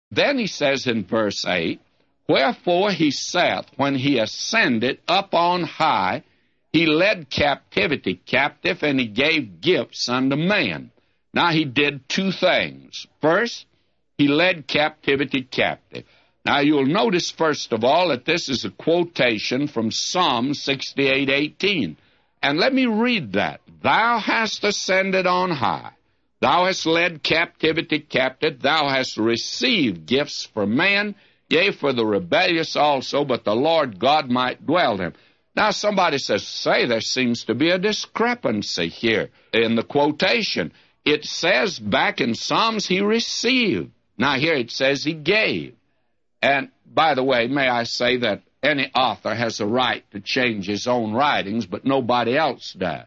Then he says in verse 8, Wherefore he saith, when he ascended up on high, he led captivity captive, and he gave gifts unto man. Now he did two things. First, he led captivity captive. Now you'll notice, first of all, that this is a quotation from Psalm 68:18. And let me read that. Thou hast ascended on high. Thou hast led captivity captive. Thou hast received gifts for man, yea, for the rebellious also, but the Lord God might dwell in him. Now somebody says, say, there seems to be a discrepancy here in the quotation. It says back in Psalms he received. Now here it says he gave. And by the way, may I say that any author has a right to change his own writings, but nobody else does.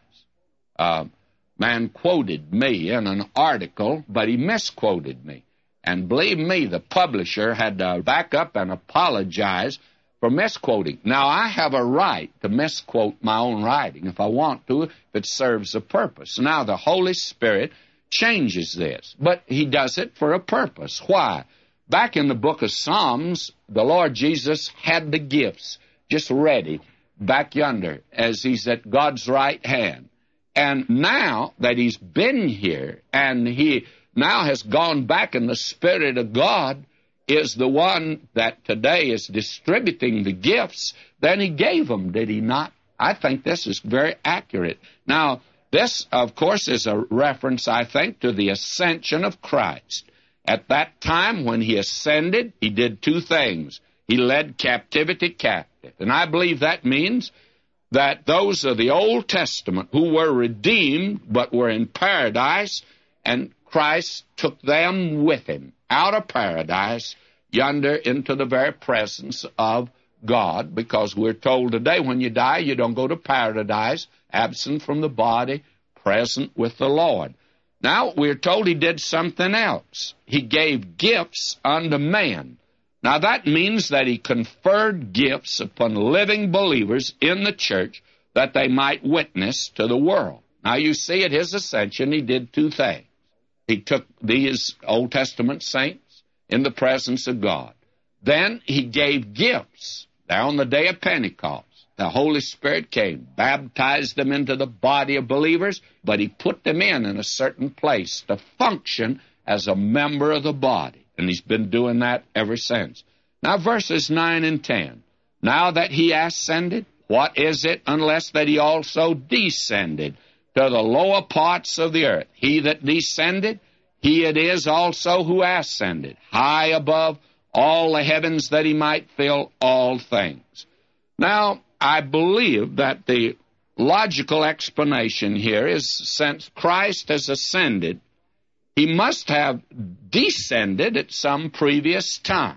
Man quoted me in an article, but he misquoted me. And believe me, the publisher had to back up and apologize for misquoting. Now, I have a right to misquote my own writing if I want to, if it serves a purpose. Now, the Holy Spirit changes this, but he does it for a purpose. Why? Back in the book of Psalms, the Lord Jesus had the gifts just ready back yonder as he's at God's right hand. And now that he's been here and he now has gone back, and the Spirit of God is the one that today is distributing the gifts, then he gave them, did he not? I think this is very accurate. Now, this, of course, is a reference, I think, to the ascension of Christ. At that time, when he ascended, he did two things. He led captivity captive. And I believe that means that those of the Old Testament who were redeemed but were in paradise, and Christ took them with him out of paradise yonder into the very presence of God, because we're told today when you die, you don't go to paradise, absent from the body, present with the Lord. Now, we're told he did something else. He gave gifts unto man. Now, that means that he conferred gifts upon living believers in the church that they might witness to the world. Now, you see, at his ascension, he did two things. He took these Old Testament saints in the presence of God. Then he gave gifts. There on the day of Pentecost, the Holy Spirit came, baptized them into the body of believers, but he put them in a certain place to function as a member of the body. And he's been doing that ever since. Now, verses 9 and 10. Now that he ascended, what is it unless that he also descended to the lower parts of the earth? He that descended, he it is also who ascended high above all the heavens, that he might fill all things. Now, I believe that the logical explanation here is, since Christ has ascended, he must have descended at some previous time.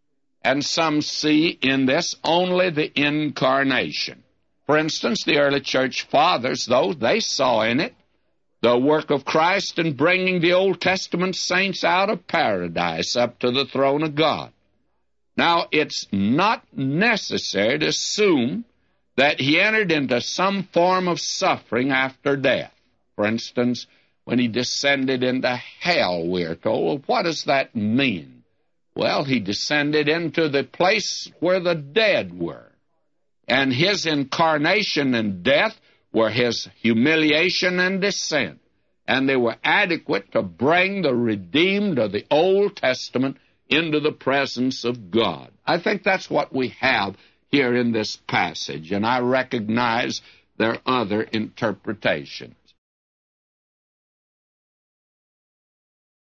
And some see in this only the incarnation. For instance, the early church fathers, though, they saw in it the work of Christ in bringing the Old Testament saints out of paradise up to the throne of God. Now, it's not necessary to assume that he entered into some form of suffering after death. For instance, when he descended into hell, we're told. Well, what does that mean? Well, he descended into the place where the dead were. And his incarnation and death were his humiliation and descent. And they were adequate to bring the redeemed of the Old Testament into the presence of God. I think that's what we have here in this passage, and I recognize there are other interpretations.